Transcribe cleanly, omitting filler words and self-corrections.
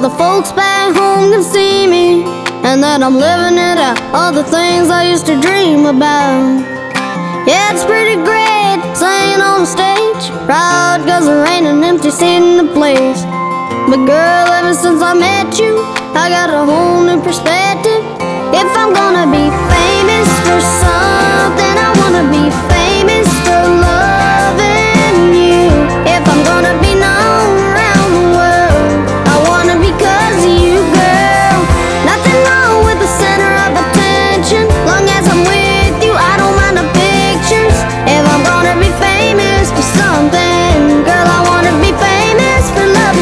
the folks back home can see me, and that I'm living it out, all the things I used to dream about. Yeah, it's pretty great singing on the stage, proud cause there ain't an empty seat in the place. But girl, ever since I met you, I got a whole new perspective. If I'm gonna be famous for something, I wanna be famous